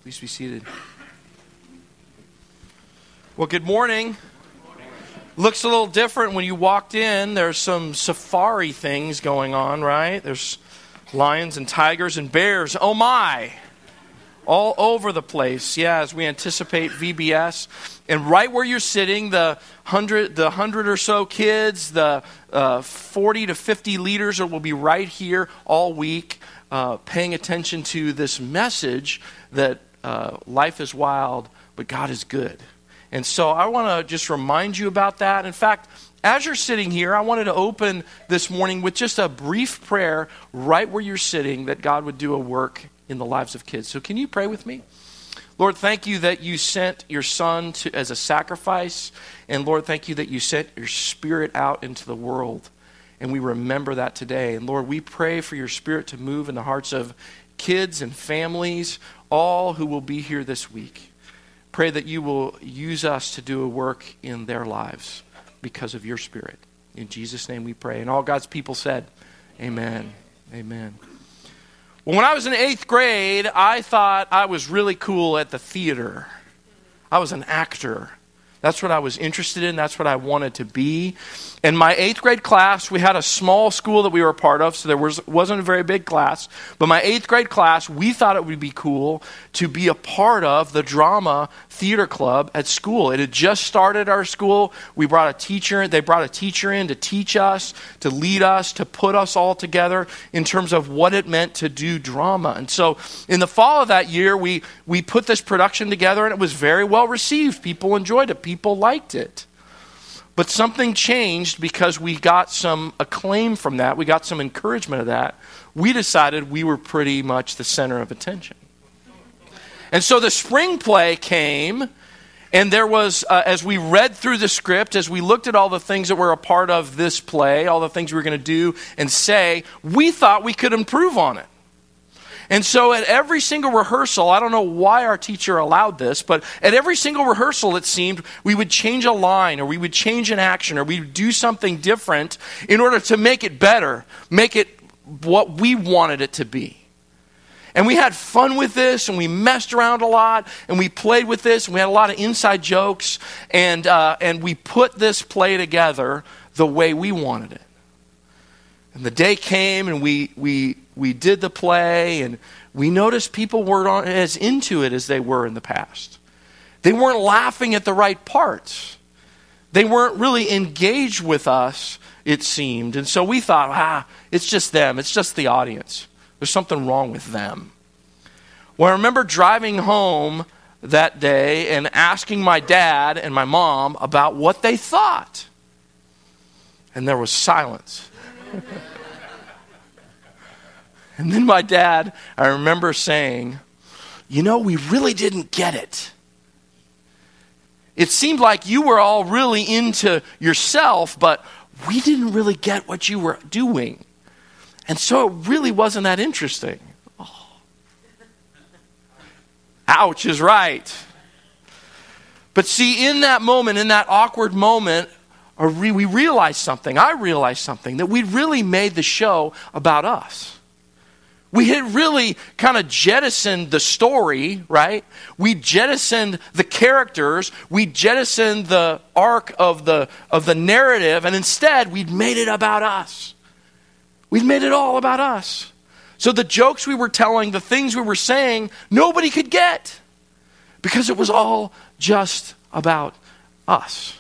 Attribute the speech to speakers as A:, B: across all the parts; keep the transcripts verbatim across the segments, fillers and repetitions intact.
A: Please be seated. Well, good morning. Looks a little different when you walked in. There's some safari things going on, right? There's lions and tigers and bears. Oh my! All over the place. Yeah, as we anticipate V B S. And right where you're sitting, the hundred, the hundred or so kids, the uh, forty to fifty leaders will be right here all week, uh, paying attention to this message that uh, life is wild, but God is good. And so I want to just remind you about that. In fact, as you're sitting here, I wanted to open this morning with just a brief prayer right where you're sitting, that God would do a work in the lives of kids. So can you pray with me? Lord, thank you that you sent your son to, as a sacrifice. And Lord, thank you that you sent your spirit out into the world. And we remember that today. And Lord, we pray for your spirit to move in the hearts of kids and families, all who will be here this week. Pray that you will use us to do a work in their lives because of your spirit. In Jesus' name we pray. And all God's people said, amen. Amen. Well, when I was in eighth grade, I thought I was really cool at the theater. I was an actor. That's what I was interested in. That's what I wanted to be. In my eighth grade class, we had a small school that we were a part of, so there was, wasn't a very big class. But my eighth grade class, we thought it would be cool to be a part of the drama theater club at school. It had just started at our school. We brought a teacher. They brought a teacher in to teach us, to lead us, to put us all together in terms of what it meant to do drama. And so in the fall of that year, we, we put this production together, and it was very well received. People enjoyed it. People liked it. But something changed because we got some acclaim from that. We got some encouragement of that. We decided we were pretty much the center of attention. And so the spring play came, and there was, uh, as we read through the script, as we looked at all the things that were a part of this play, all the things we were going to do and say, we thought we could improve on it. And so at every single rehearsal, I don't know why our teacher allowed this, but at every single rehearsal, it seemed, we would change a line, or we would change an action, or we would do something different in order to make it better, make it what we wanted it to be. And we had fun with this, and we messed around a lot, and we played with this, and we had a lot of inside jokes, and uh, and we put this play together the way we wanted it. And the day came, and we we we did the play, and we noticed people weren't as into it as they were in the past. They weren't laughing at the right parts. They weren't really engaged with us, it seemed. And so we thought, ah, it's just them. It's just the audience. There's something wrong with them. Well, I remember driving home that day and asking my dad and my mom about what they thought. And there was silence. And then my dad, I remember saying, you know, we really didn't get it. It seemed like you were all really into yourself, but we didn't really get what you were doing. And so it really wasn't that interesting. Oh. Ouch is right. But see, in that moment, in that awkward moment, we realized something. I realized something, that we'd really made the show about us. We had really kind of jettisoned the story, right? We jettisoned the characters. We jettisoned the arc of the of the narrative, and instead we'd made it about us. We'd made it all about us. So the jokes we were telling, the things we were saying, nobody could get, because it was all just about us.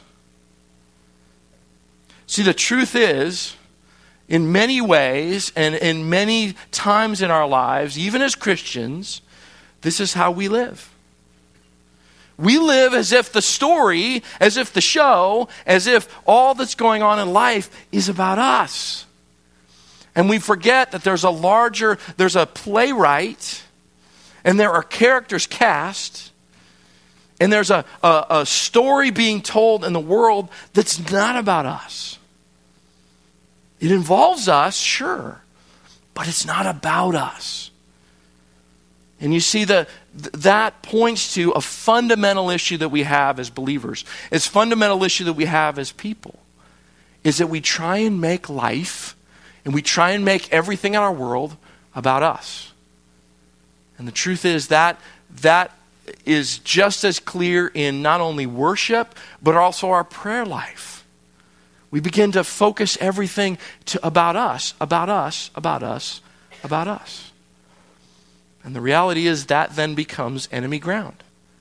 A: See, the truth is, in many ways and in many times in our lives, even as Christians, this is how we live. We live as if the story, as if the show, as if all that's going on in life is about us. And we forget that there's a larger, there's a playwright, and there are characters cast, and there's a, a, a story being told in the world that's not about us. It involves us, sure, but it's not about us. And you see, the, that points to a fundamental issue that we have as believers. It's a fundamental issue that we have as people, is that we try and make life, and we try and make everything in our world about us. And the truth is that that is just as clear in not only worship, but also our prayer life. We begin to focus everything to, about us, about us, about us, about us. And the reality is that then becomes enemy ground.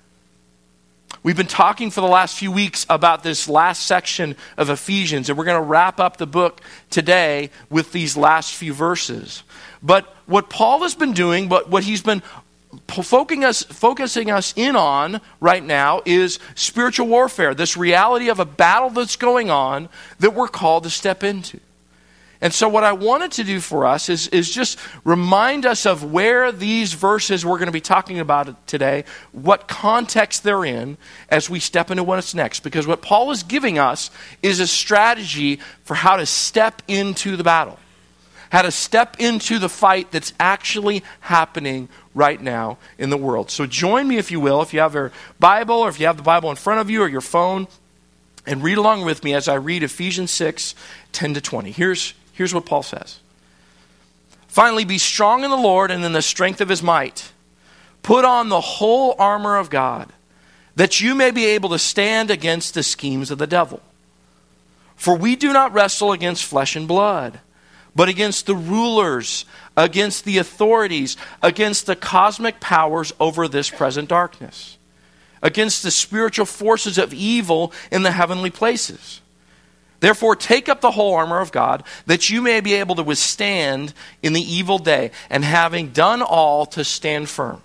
A: We've been talking for the last few weeks about this last section of Ephesians, and we're going to wrap up the book today with these last few verses. But what Paul has been doing, but what he's been focusing us, focusing us in on right now is spiritual warfare, this reality of a battle that's going on that we're called to step into. And so what I wanted to do for us is, is just remind us of where these verses we're going to be talking about today, what context they're in as we step into what's next. Because what Paul is giving us is a strategy for how to step into the battle, how to step into the fight that's actually happening right now in the world. So join me, if you will, if you have your Bible or if you have the Bible in front of you or your phone, and read along with me as I read Ephesians six, ten to twenty. Here's Here's what Paul says. Finally, be strong in the Lord and in the strength of his might. Put on the whole armor of God, that you may be able to stand against the schemes of the devil. For we do not wrestle against flesh and blood, but against the rulers, against the authorities, against the cosmic powers over this present darkness, against the spiritual forces of evil in the heavenly places. Therefore, take up the whole armor of God, that you may be able to withstand in the evil day, and having done all, to stand firm.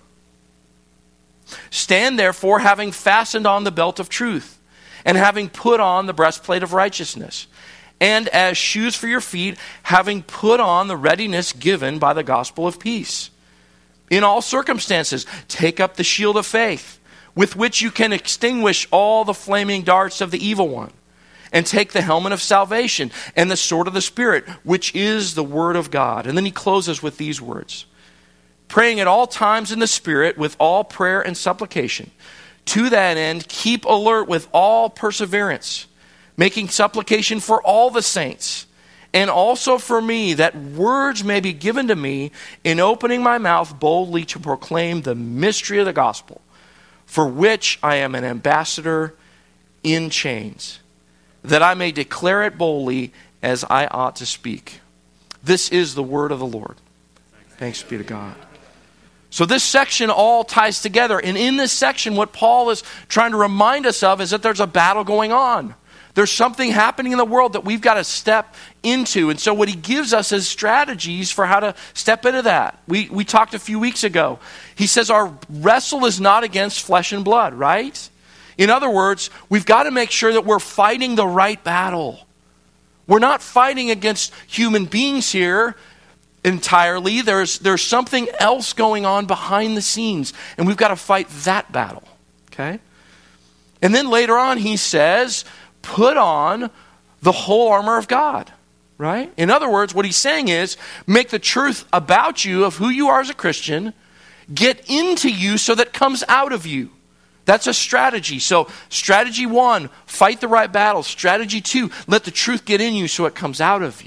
A: Stand therefore, having fastened on the belt of truth, and having put on the breastplate of righteousness, and as shoes for your feet, having put on the readiness given by the gospel of peace. In all circumstances, take up the shield of faith, with which you can extinguish all the flaming darts of the evil one. And take the helmet of salvation and the sword of the Spirit, which is the word of God. And then he closes with these words. Praying at all times in the Spirit with all prayer and supplication. To that end, keep alert with all perseverance, making supplication for all the saints, and also for me, that words may be given to me in opening my mouth boldly to proclaim the mystery of the gospel, for which I am an ambassador in chains, that I may declare it boldly as I ought to speak. This is the word of the Lord. Thanks be to God. So this section all ties together. And in this section, what Paul is trying to remind us of is that there's a battle going on. There's something happening in the world that we've got to step into. And so what he gives us is strategies for how to step into that. We, we talked a few weeks ago. He says our wrestle is not against flesh and blood, right? In other words, we've got to make sure that we're fighting the right battle. We're not fighting against human beings here entirely. There's, there's something else going on behind the scenes, and we've got to fight that battle. Okay? And then later on he says, put on the whole armor of God. Right? In other words, what he's saying is, make the truth about you of who you are as a Christian get into you so that it comes out of you. That's a strategy. So strategy one, fight the right battle. Strategy two, let the truth get in you so it comes out of you.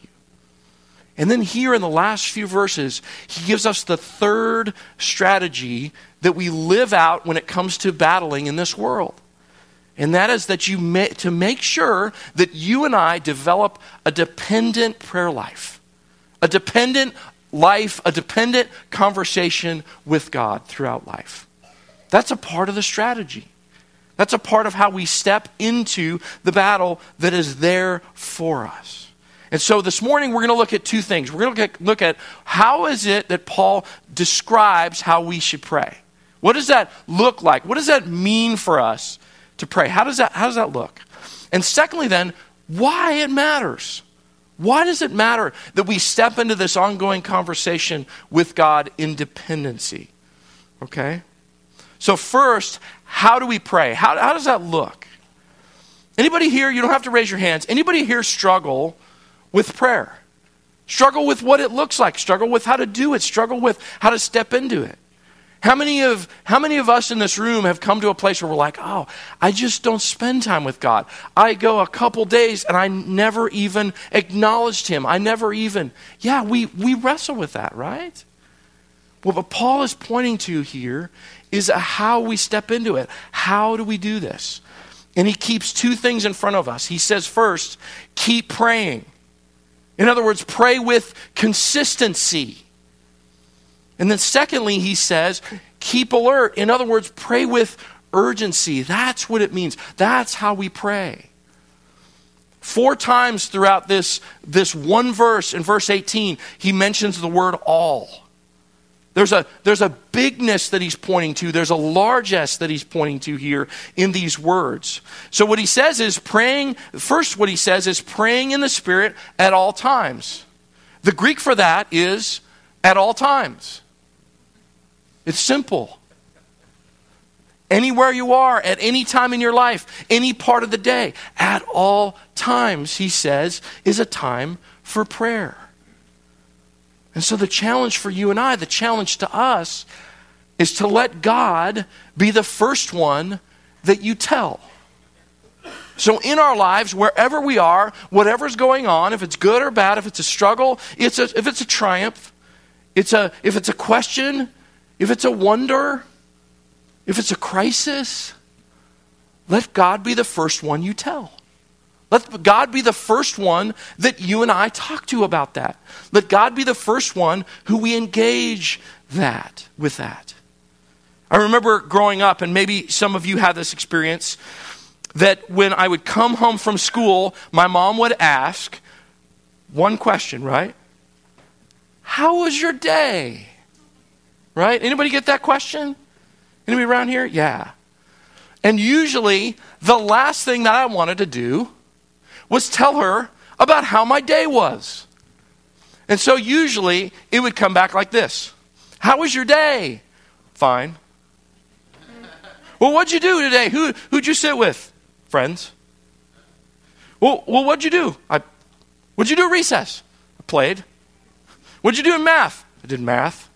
A: And then here in the last few verses, he gives us the third strategy that we live out when it comes to battling in this world. And that is that you may, to make sure that you and I develop a dependent prayer life. A dependent life, a dependent conversation with God throughout life. That's a part of the strategy. That's a part of how we step into the battle that is there for us. And so this morning we're going to look at two things. We're going to look at, look at how is it that Paul describes how we should pray. What does that look like? What does that mean for us to pray? How does that, how does that look? And secondly then, why it matters. Why does it matter that we step into this ongoing conversation with God in dependency? Okay? So first, how do we pray? How, how does that look? Anybody here, you don't have to raise your hands, anybody here struggle with prayer? Struggle with what it looks like, struggle with how to do it, struggle with how to step into it. How many of how many of us in this room have come to a place where we're like, oh, I just don't spend time with God. I go a couple days and I never even acknowledged him. I never even, yeah, we, we wrestle with that, right? Well, what Paul is pointing to here is how we step into it. How do we do this? And he keeps two things in front of us. He says first, keep praying. In other words, pray with consistency. And then secondly, he says, keep alert. In other words, pray with urgency. That's what it means. That's how we pray. Four times throughout this, this one verse, in verse eighteen, he mentions the word all. There's a, there's a bigness that he's pointing to. There's a largesse that he's pointing to here in these words. So what he says is praying, first what he says is praying in the Spirit at all times. The Greek for that is at all times. It's simple. Anywhere you are, at any time in your life, any part of the day, at all times, he says, is a time for prayer. And so the challenge for you and I, the challenge to us, is to let God be the first one that you tell. So in our lives, wherever we are, whatever's going on, if it's good or bad, if it's a struggle, it's a, if it's a triumph, it's a, if it's a question, if it's a wonder, if it's a crisis, let God be the first one you tell. Let God be the first one that you and I talk to about that. Let God be the first one who we engage that with that. I remember growing up, and maybe some of you had this experience, that when I would come home from school, my mom would ask one question, right? How was your day? Right? Anybody get that question? Anybody around here? Yeah. And usually, the last thing that I wanted to do was tell her about how my day was. And so usually it would come back like this. How was your day? Fine. Well, what'd you do today? Who, who'd you sit with? Friends. Well, well, what'd you do? I, what'd you do at recess? I played. What'd you do in math? I did math.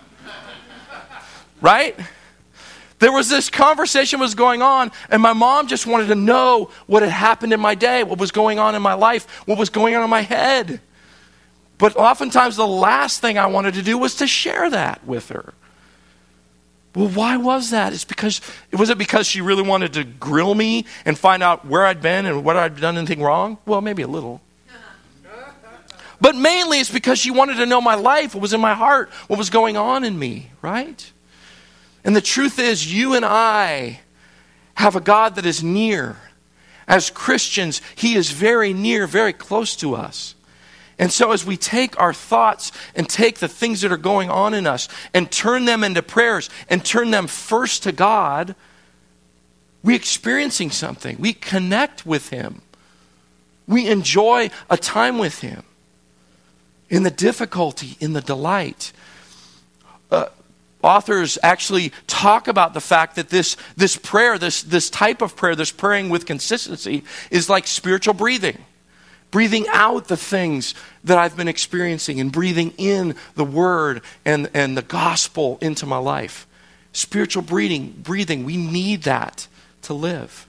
A: Right? There was this conversation was going on, and my mom just wanted to know what had happened in my day, what was going on in my life, what was going on in my head. But oftentimes the last thing I wanted to do was to share that with her. Well, why was that? It's because, was it because she really wanted to grill me and find out where I'd been and whether I'd done anything wrong? Well, maybe a little. But mainly it's because she wanted to know my life, what was in my heart, what was going on in me, right? And the truth is, you and I have a God that is near. As Christians, He is very near, very close to us. And so as we take our thoughts and take the things that are going on in us and turn them into prayers and turn them first to God, we're experiencing something. We connect with Him. We enjoy a time with Him. In the difficulty, in the delight. Uh, Authors actually talk about the fact that this, this prayer, this, this type of prayer, this praying with consistency, is like spiritual breathing. Breathing out the things that I've been experiencing and breathing in the word and, and the gospel into my life. Spiritual breathing, breathing, we need that to live.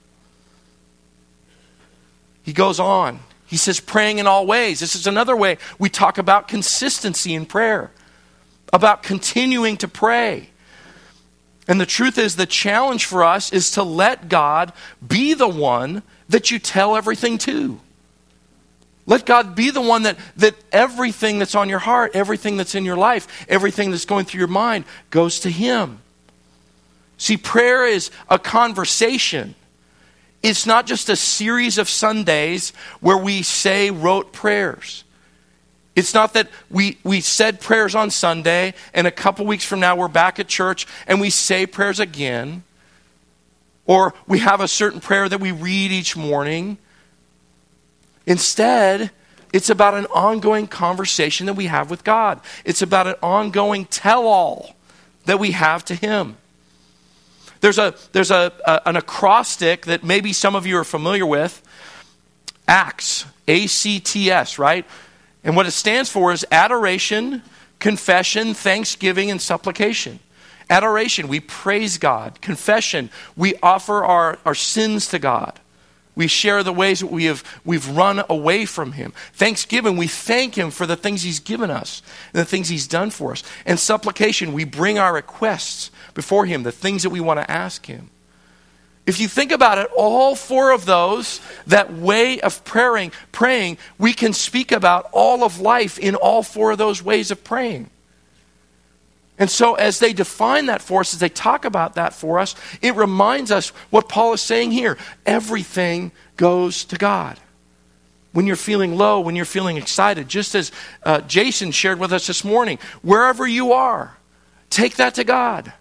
A: He goes on. He says praying in all ways. This is another way we talk about consistency in prayer. About continuing to pray. And the truth is, the challenge for us is to let God be the one that you tell everything to. Let God be the one that, that everything that's on your heart, everything that's in your life, everything that's going through your mind goes to Him. See, prayer is a conversation. It's not just a series of Sundays where we say rote prayers. It's not that we, we said prayers on Sunday and a couple weeks from now we're back at church and we say prayers again. Or we have a certain prayer that we read each morning. Instead, it's about an ongoing conversation that we have with God. It's about an ongoing tell-all that we have to Him. There's a there's a, a an acrostic that maybe some of you are familiar with. ACTS, A C T S, right? And what it stands for is adoration, confession, thanksgiving, and supplication. Adoration, we praise God. Confession, we offer our, our sins to God. we share the ways that we have, we've run away from him. Thanksgiving, we thank him for the things he's given us and the things he's done for us. And supplication, we bring our requests before him, the things that we want to ask him. If you think about it, all four of those, that way of praying, praying, we can speak about all of life in all four of those ways of praying. And so as they define that for us, as they talk about that for us, it reminds us what Paul is saying here. Everything goes to God. When you're feeling low, when you're feeling excited, just as uh, Jason shared with us this morning, wherever you are, take that to God.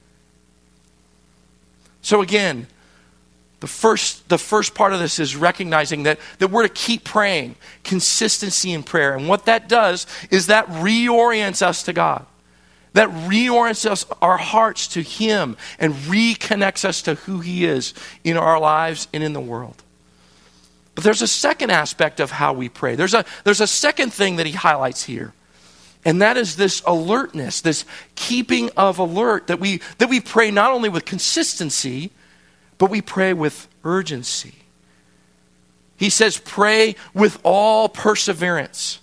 A: So again, the first, the first part of this is recognizing that, that we're to keep praying, consistency in prayer. And what that does is that reorients us to God. That reorients us, our hearts to him and reconnects us to who he is in our lives and in the world. But there's a second aspect of how we pray. There's a, there's a second thing that he highlights here. And that is this alertness, this keeping of alert, that we, that we pray not only with consistency, but we pray with urgency. He says, pray with all perseverance.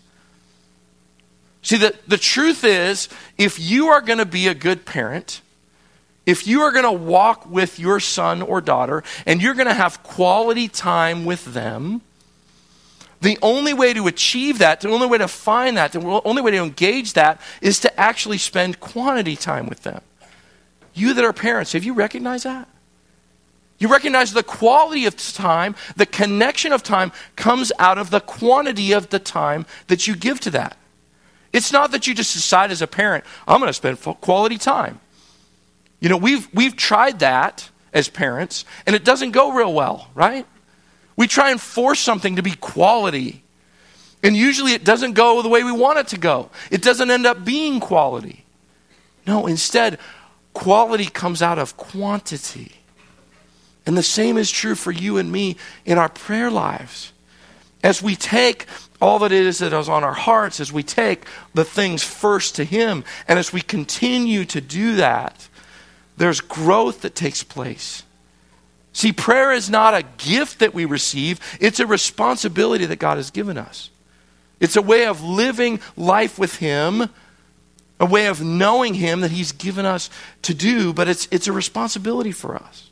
A: See, the, the truth is, if you are going to be a good parent, if you are going to walk with your son or daughter, and you're going to have quality time with them, the only way to achieve that, the only way to find that, the only way to engage that is to actually spend quantity time with them. You that are parents, have you recognized that? You recognize the quality of time, the connection of time comes out of the quantity of the time that you give to that. It's not that you just decide as a parent, I'm going to spend quality time. You know, we've we've tried that as parents, and it doesn't go real well, right? We try and force something to be quality. And usually it doesn't go the way we want it to go. It doesn't end up being quality. No, instead, quality comes out of quantity. And the same is true for you and me in our prayer lives. As we take all that it is that is on our hearts, as we take the things first to him, and as we continue to do that, there's growth that takes place. See, prayer is not a gift that we receive. It's a responsibility that God has given us. It's a way of living life with him, a way of knowing him that he's given us to do, but it's, it's a responsibility for us.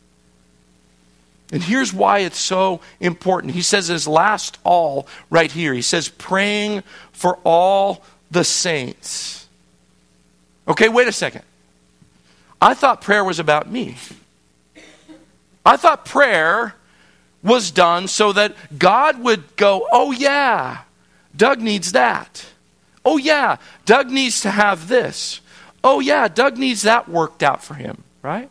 A: And here's why it's so important. He says his last all right here. He says, praying for all the saints. Okay, wait a second. I thought prayer was about me. I thought prayer was done so that God would go, oh yeah, Doug needs that. Oh yeah, Doug needs to have this. Oh yeah, Doug needs that worked out for him, right?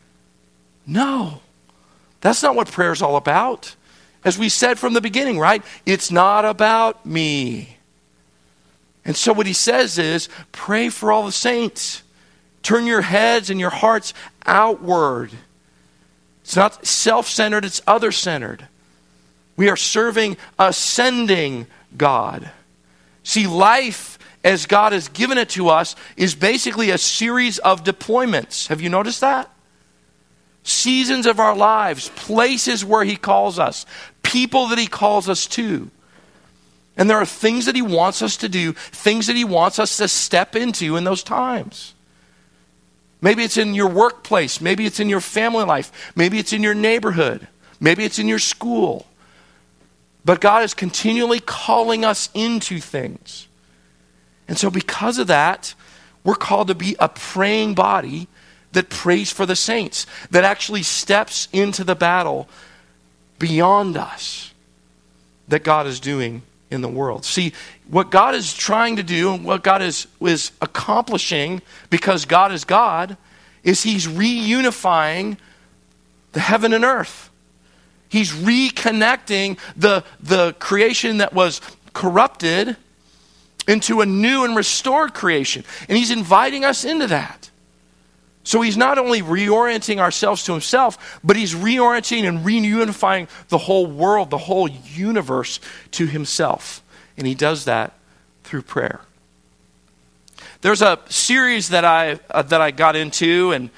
A: No, that's not what prayer is all about. As we said from the beginning, right? It's not about me. And so what he says is, pray for all the saints. Turn your heads and your hearts outward. It's not self-centered, it's other-centered. We are serving a sending God. See, life as God has given it to us is basically a series of deployments. Have you noticed that? Seasons of our lives, places where he calls us, people that he calls us to. And there are things that he wants us to do, things that he wants us to step into in those times. Maybe it's in your workplace. Maybe it's in your family life. Maybe it's in your neighborhood. Maybe it's in your school. But God is continually calling us into things. And so because of that, we're called to be a praying body that prays for the saints, that actually steps into the battle beyond us that God is doing in the world. See, what God is trying to do and what God is, is accomplishing, because God is God, is he's reunifying the heaven and earth. He's reconnecting the, the creation that was corrupted into a new and restored creation. And he's inviting us into that. So he's not only reorienting ourselves to himself, but he's reorienting and reunifying the whole world, the whole universe to himself. And he does that through prayer. There's a series that I uh, that I got into, and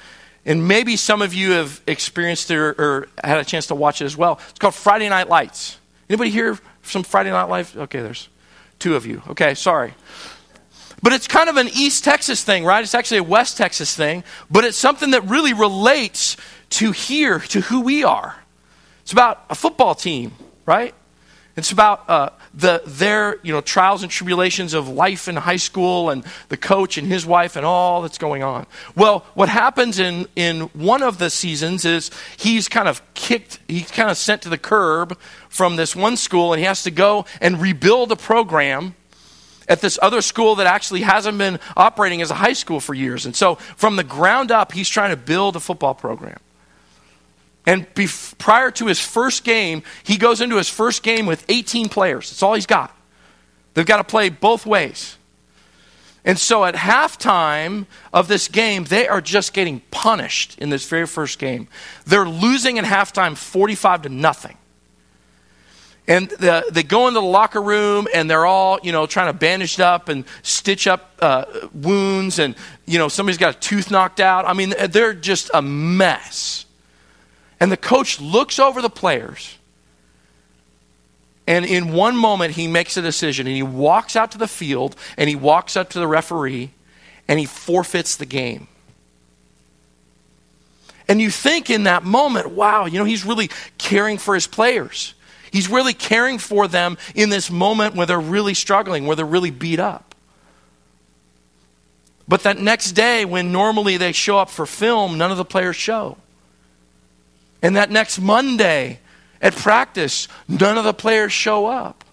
A: And maybe some of you have experienced it or, or had a chance to watch it as well. It's called Friday Night Lights. Anybody here some Friday Night Lights? Okay, there's two of you. Okay, sorry. But it's kind of an East Texas thing, right? It's actually a West Texas thing. But it's something that really relates to here, to who we are. It's about a football team, right? It's about uh, the their you know trials and tribulations of life in high school and the coach and his wife and all that's going on. Well, what happens in, in one of the seasons is he's kind of kicked, he's kind of sent to the curb from this one school, and he has to go and rebuild a program at this other school that actually hasn't been operating as a high school for years. And so from the ground up, he's trying to build a football program. And bef- prior to his first game, he goes into his first game with eighteen players. That's all he's got. They've got to play both ways. And so at halftime of this game, they are just getting punished in this very first game. They're losing at halftime forty-five to nothing. And the, they go into the locker room and they're all, you know, trying to bandage up and stitch up uh, wounds. And, you know, somebody's got a tooth knocked out. I mean, they're just a mess. And the coach looks over the players, and in one moment he makes a decision, and he walks out to the field, and he walks up to the referee, and he forfeits the game. And you think in that moment, wow, you know, he's really caring for his players. He's really caring for them in this moment where they're really struggling, where they're really beat up. But that next day, when normally they show up for film, none of the players show. And that next Monday at practice, none of the players show up.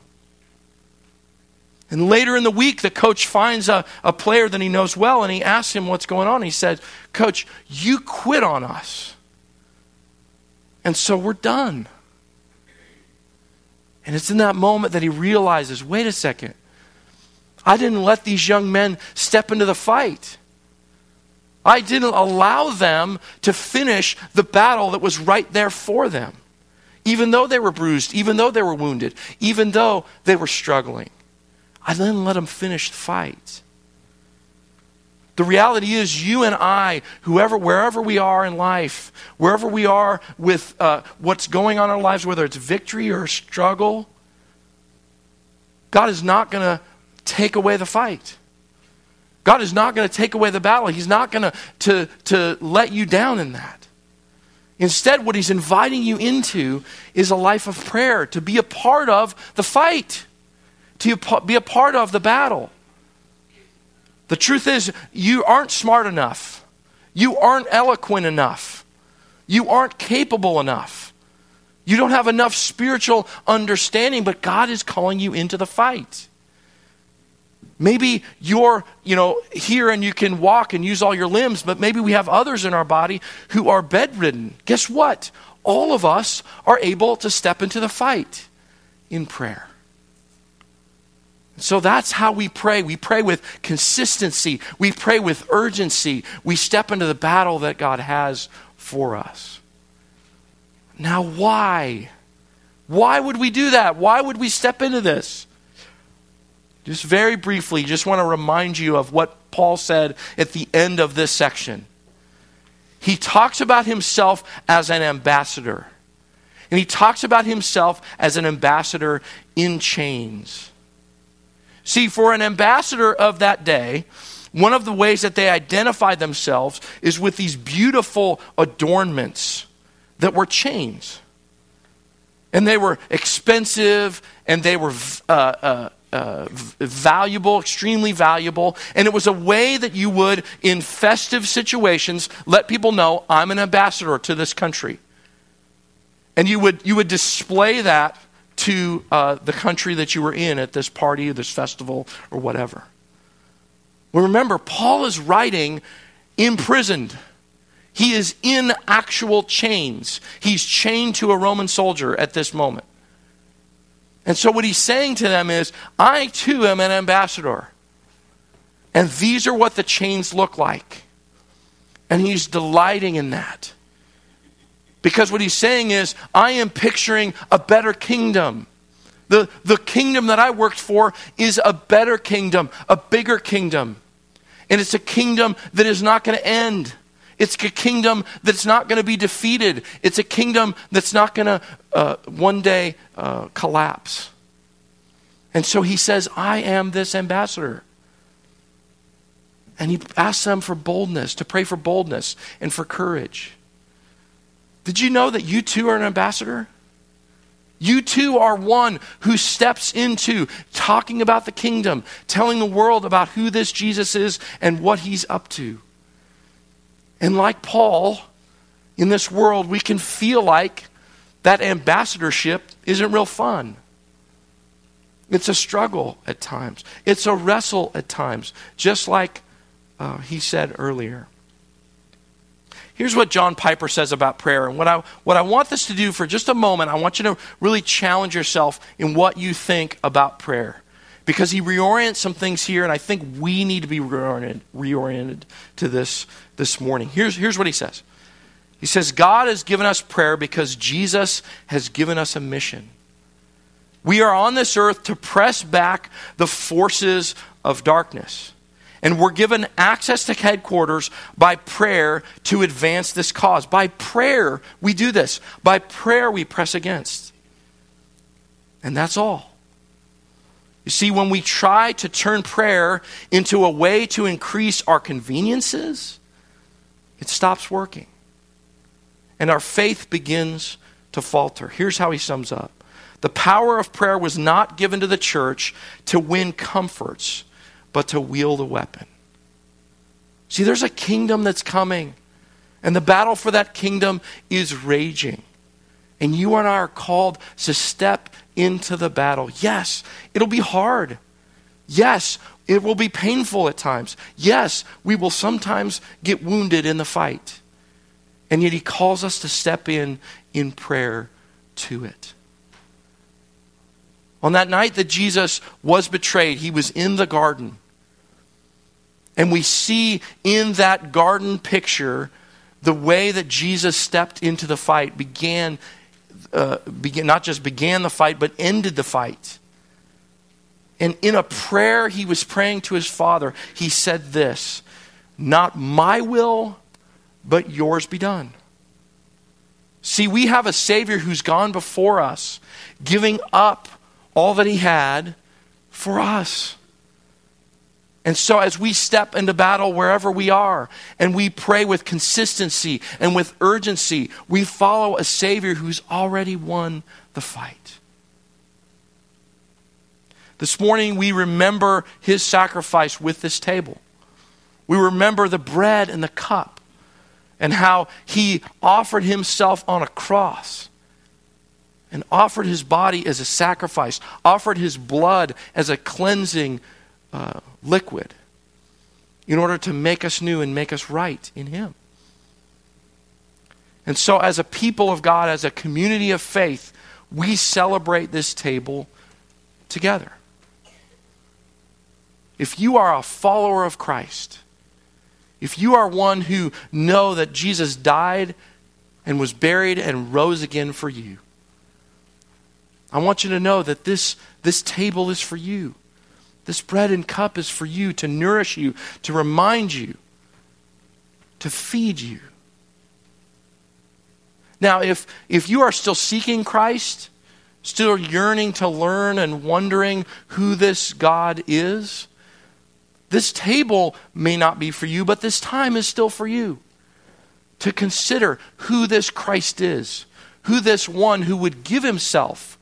A: And later in the week, the coach finds a, a player that he knows well, and he asks him what's going on. He said, "Coach, you quit on us. And so we're done." And it's in that moment that he realizes, wait a second, I didn't let these young men step into the fight. I didn't allow them to finish the battle that was right there for them. Even though they were bruised, even though they were wounded, even though they were struggling. I didn't let them finish the fight. The reality is you and I, whoever, wherever we are in life, wherever we are with uh, what's going on in our lives, whether it's victory or struggle, God is not going to take away the fight. God is not going to take away the battle. He's not going to to let you down in that. Instead, what he's inviting you into is a life of prayer, to be a part of the fight, to be a part of the battle. The truth is, you aren't smart enough. You aren't eloquent enough. You aren't capable enough. You don't have enough spiritual understanding, but God is calling you into the fight. Maybe you're, you know, here and you can walk and use all your limbs, but maybe we have others in our body who are bedridden. Guess what? All of us are able to step into the fight in prayer. So that's how we pray. We pray with consistency. We pray with urgency. We step into the battle that God has for us. Now, why? Why would we do that? Why would we step into this? Just very briefly, just want to remind you of what Paul said at the end of this section. He talks about himself as an ambassador. And he talks about himself as an ambassador in chains. See, for an ambassador of that day, one of the ways that they identified themselves is with these beautiful adornments that were chains. And they were expensive, and they were uh, uh, uh, valuable, extremely valuable. And it was a way that you would, in festive situations, let people know, I'm an ambassador to this country. And you would you would display that to uh, the country that you were in at this party, or this festival, or whatever. Well, remember, Paul is writing imprisoned. He is in actual chains. He's chained to a Roman soldier at this moment. And so what he's saying to them is, I too am an ambassador. And these are what the chains look like. And he's delighting in that. Because what he's saying is, I am picturing a better kingdom. The, the kingdom that I worked for is a better kingdom, a bigger kingdom. And it's a kingdom that is not going to end. It's a kingdom that's not going to be defeated. It's a kingdom that's not going to uh, one day uh, collapse. And so he says, I am this ambassador. And he asks them for boldness, to pray for boldness and for courage. Did you know that you too are an ambassador? You too are one who steps into talking about the kingdom, telling the world about who this Jesus is and what he's up to. And like Paul, in this world, we can feel like that ambassadorship isn't real fun. It's a struggle at times. It's a wrestle at times, just like uh, he said earlier. Here's what John Piper says about prayer. And what I, what I want this to do for just a moment, I want you to really challenge yourself in what you think about prayer. Because he reorients some things here, and I think we need to be reoriented, reoriented to this this morning. Here's, here's what he says. He says, God has given us prayer because Jesus has given us a mission. We are on this earth to press back the forces of darkness. And we're given access to headquarters by prayer to advance this cause. By prayer, we do this. By prayer, we press against. And that's all. You see, when we try to turn prayer into a way to increase our conveniences, it stops working. And our faith begins to falter. Here's how he sums up. The power of prayer was not given to the church to win comforts, but to wield a weapon. See, there's a kingdom that's coming, and the battle for that kingdom is raging. And you and I are called to step into the battle. Yes, it'll be hard. Yes, it will be painful at times. Yes, we will sometimes get wounded in the fight. And yet he calls us to step in in prayer to it. On that night that Jesus was betrayed, he was in the garden. And we see in that garden picture the way that Jesus stepped into the fight, began, uh, began not just began the fight, but ended the fight. And in a prayer he was praying to his Father, he said this, not my will, but yours be done. See, we have a Savior who's gone before us, giving up all that he had for us. And so as we step into battle wherever we are, and we pray with consistency and with urgency, we follow a Savior who's already won the fight. This morning we remember his sacrifice with this table. We remember the bread and the cup and how he offered himself on a cross and offered his body as a sacrifice, offered his blood as a cleansing uh, liquid in order to make us new and make us right in him. And so as a people of God, as a community of faith, we celebrate this table together. If you are a follower of Christ, if you are one who know that Jesus died and was buried and rose again for you, I want you to know that this, this table is for you. This bread and cup is for you, to nourish you, to remind you, to feed you. Now, if, if you are still seeking Christ, still yearning to learn and wondering who this God is, this table may not be for you, but this time is still for you to consider who this Christ is, who this one who would give himself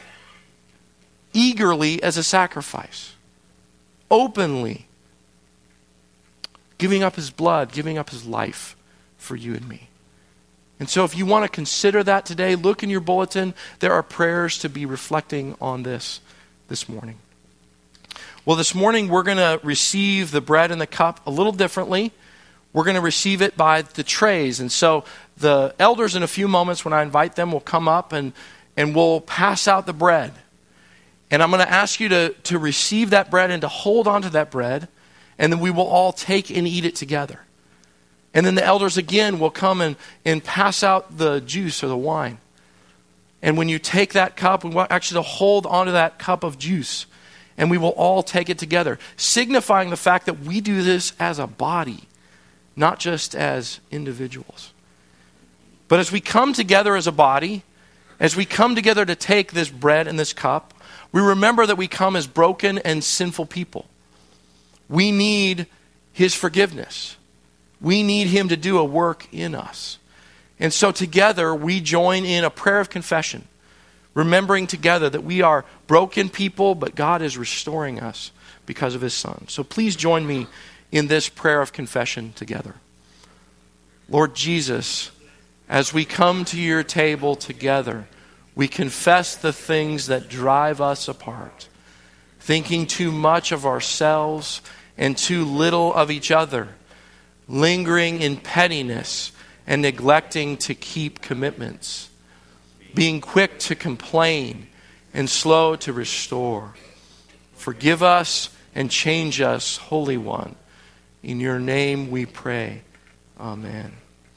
A: eagerly as a sacrifice, openly giving up his blood, giving up his life for you and me. And so if you want to consider that today, look in your bulletin. There are prayers to be reflecting on this this morning. Well, this morning we're going to receive the bread and the cup a little differently. We're going to receive it by the trays. And so the elders in a few moments, when I invite them, will come up and, and we'll pass out the bread. And I'm going to ask you to, to receive that bread and to hold on to that bread. And then we will all take and eat it together. And then the elders again will come and, and pass out the juice or the wine. And when you take that cup, we want actually to hold onto that cup of juice. And we will all take it together, signifying the fact that we do this as a body, not just as individuals. But as we come together as a body, as we come together to take this bread and this cup, we remember that we come as broken and sinful people. We need his forgiveness. We need him to do a work in us. And so together we join in a prayer of confession, remembering together that we are broken people, but God is restoring us because of his Son. So please join me in this prayer of confession together. Lord Jesus, as we come to your table together, we confess the things that drive us apart, thinking too much of ourselves and too little of each other, lingering in pettiness and neglecting to keep commitments, being quick to complain and slow to restore. Forgive us and change us, Holy One. In your name we pray. Amen.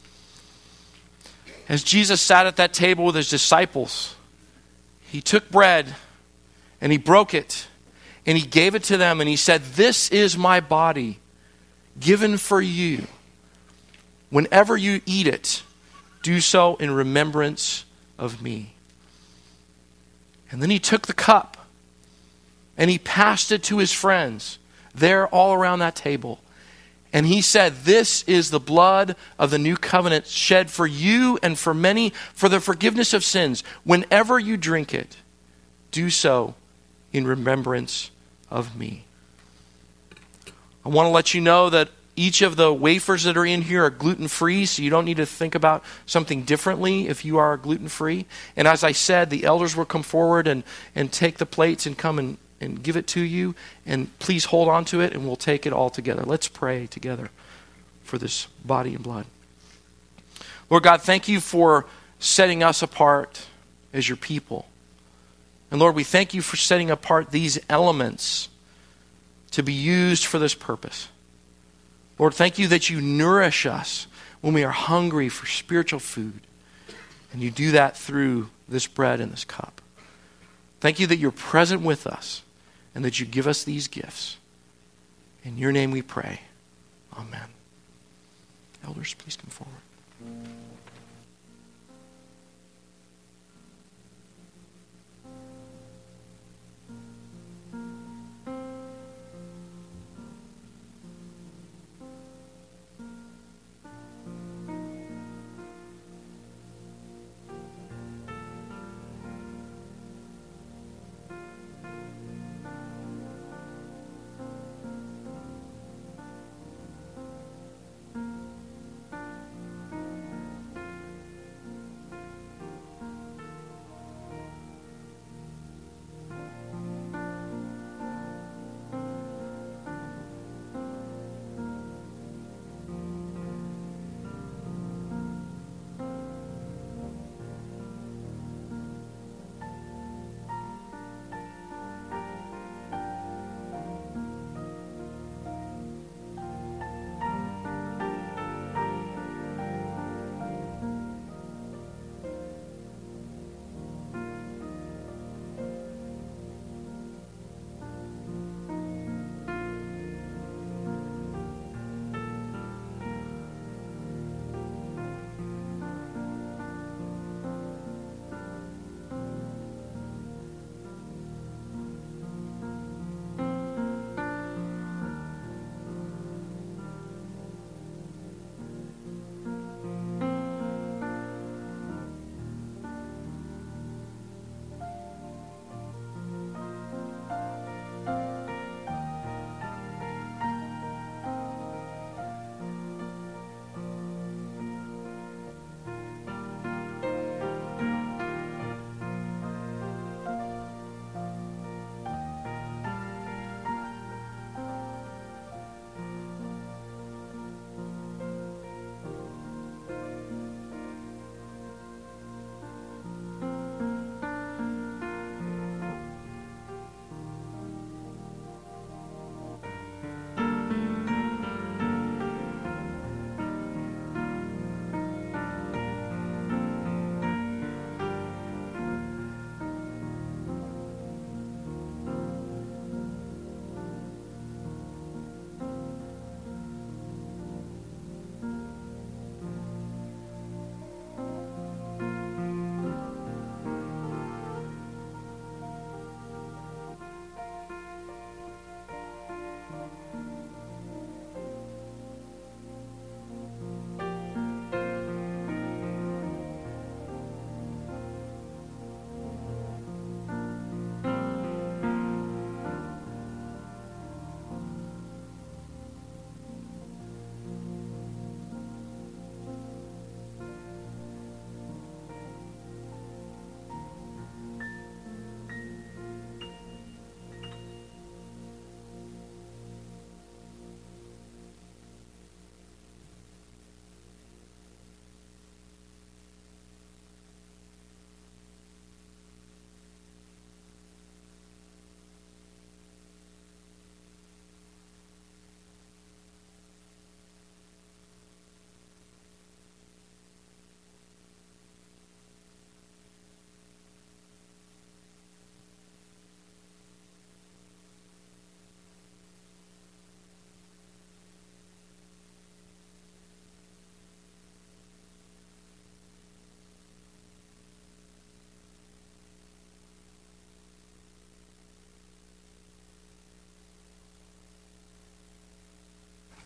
A: As Jesus sat at that table with his disciples, he took bread and he broke it and he gave it to them and he said, "This is my body given for you. Whenever you eat it, do so in remembrance of me." And then he took the cup and he passed it to his friends there all around that table. And he said, "This is the blood of the new covenant shed for you and for many for the forgiveness of sins. Whenever you drink it, do so in remembrance of me." I want to let you know that each of the wafers that are in here are gluten-free, so you don't need to think about something differently if you are gluten-free. And as I said, the elders will come forward and, and take the plates and come and and give it to you, and please hold on to it, and we'll take it all together. Let's pray together for this body and blood. Lord God, thank you for setting us apart as your people. And Lord, we thank you for setting apart these elements to be used for this purpose. Lord, thank you that you nourish us when we are hungry for spiritual food, and you do that through this bread and this cup. Thank you that you're present with us and that you give us these gifts. In your name we pray. Amen. Elders, please come forward.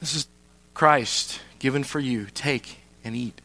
A: This is Christ given for you. Take and eat.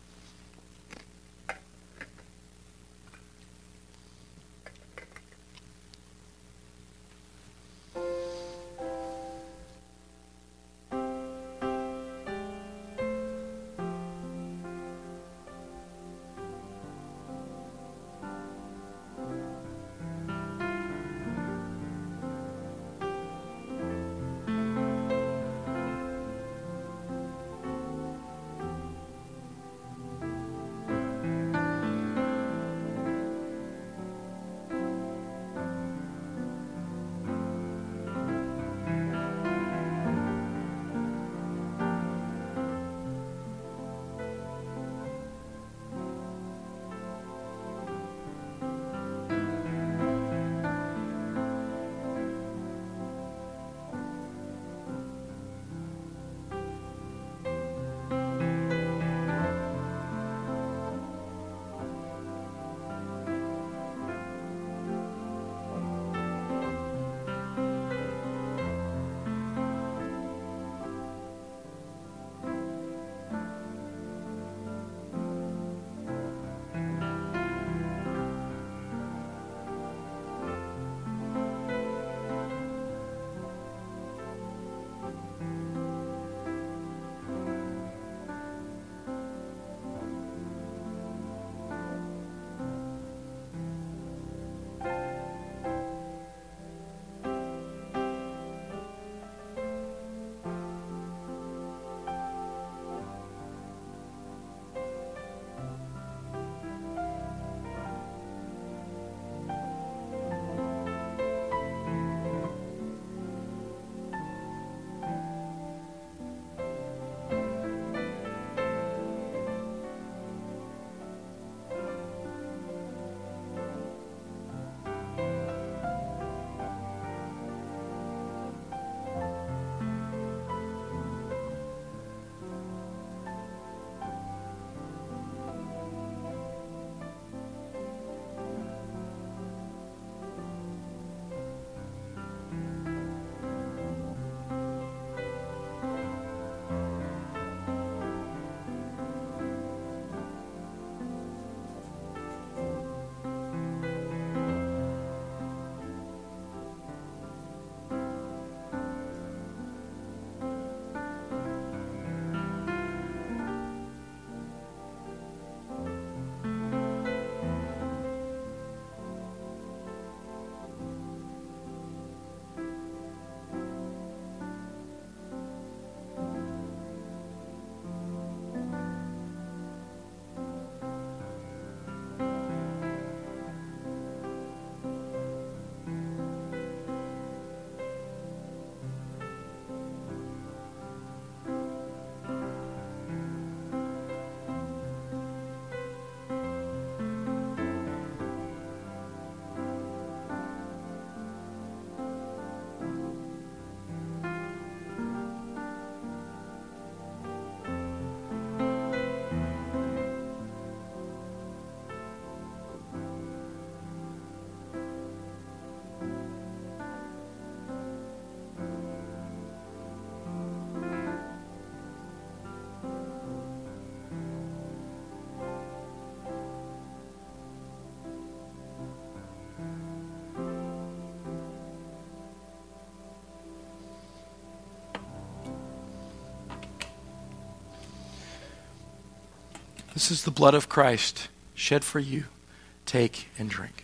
A: This is the blood of Christ shed for you. Take and drink.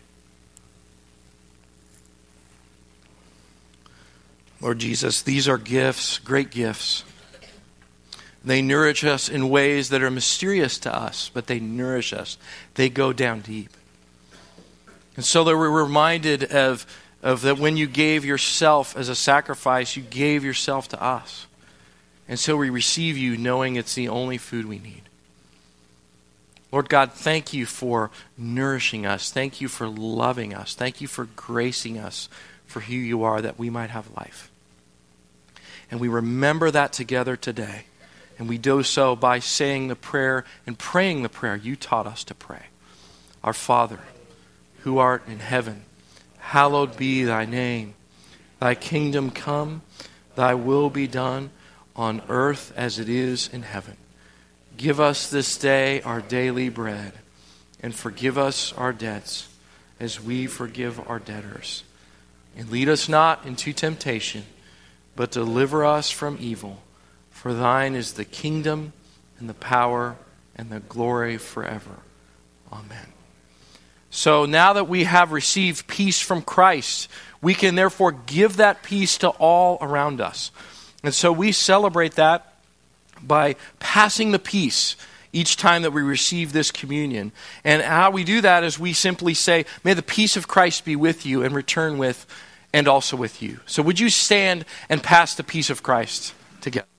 A: Lord Jesus, these are gifts, great gifts. They nourish us in ways that are mysterious to us, but they nourish us. They go down deep. And so that we're reminded of, of that when you gave yourself as a sacrifice, you gave yourself to us. And so we receive you knowing it's the only food we need. Lord God, thank you for nourishing us. Thank you for loving us. Thank you for gracing us for who you are, that we might have life. And we remember that together today. And we do so by saying the prayer and praying the prayer you taught us to pray. Our Father, who art in heaven, hallowed be thy name. Thy kingdom come, thy will be done on earth as it is in heaven. Give us this day our daily bread, and forgive us our debts as we forgive our debtors. And lead us not into temptation, but deliver us from evil. For thine is the kingdom and the power and the glory forever. Amen. So now that we have received peace from Christ, we can therefore give that peace to all around us. And so we celebrate that by passing the peace each time that we receive this communion. And how we do that is we simply say, may the peace of Christ be with you and return with and also with you. So would you stand and pass the peace of Christ together?